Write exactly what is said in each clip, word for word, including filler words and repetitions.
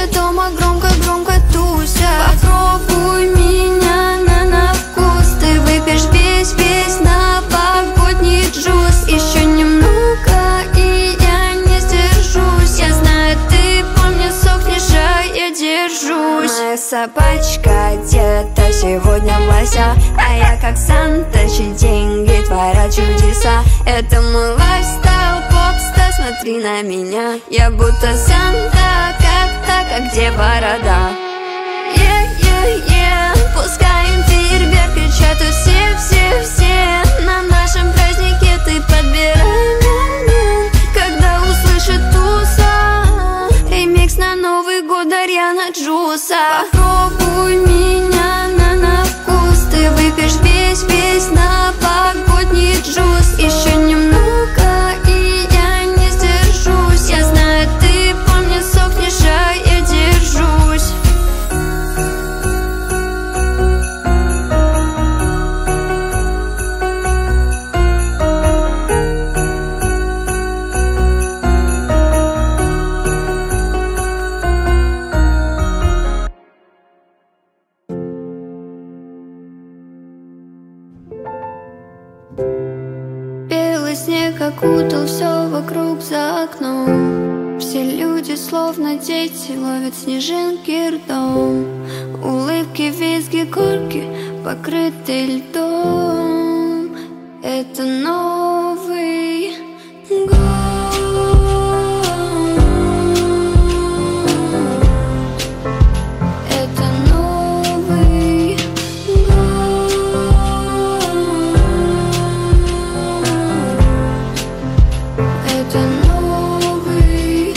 все дома громко-громко туся. Попробуй меня на, на вкус. Ты выпьешь весь-весь новогодний джуз. Еще немного, и я не сдержусь. Я знаю, ты по мне сохнешь, а я держусь. Моя собачка где-то сегодня лося, а я как Санта, чьи деньги творят чудеса. Это мой лайфстайл, попста, смотри на меня. Я будто Санта, как так, а где борода? Е-е-е, пускаем фейерверк, кричат все-все-все. На нашем празднике ты подбирай момент, когда услышит туса ремикс на Новый год Дарьяна Джуса. Попробуй меня на, на вкус. Ты выпьешь весь-весь новогодний джуз. Еще немного, и я не сдержусь. Я знаю, ты по мне сохнешь, а я держусь. Белый снег окутал все вокруг за окном. Все люди, словно дети, ловят снежинки ртом. Улыбки, визги, горки, покрыты льдом. Это Новый год. Это Новый год. Это Новый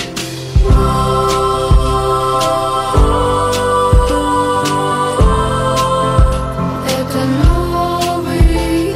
год. Это Новый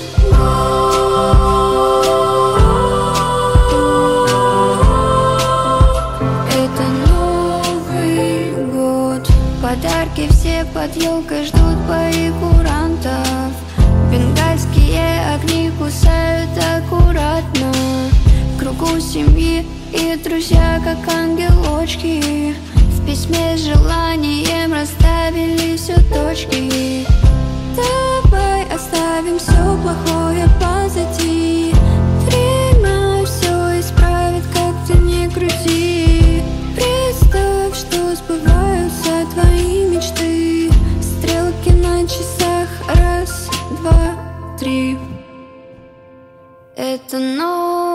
год. Это Новый год. Подарки все под елкой ждут бои курантов. Бенгальские огни кусают аккуратно. В кругу семьи и друзья, как ангелочки, в письме с желанием расставили все точки. Давай оставим все плохое позади. Время все исправит, как ты не крути. Представь, что сбываются твои мечты. Стрелки на часах, раз, два, три. Это новый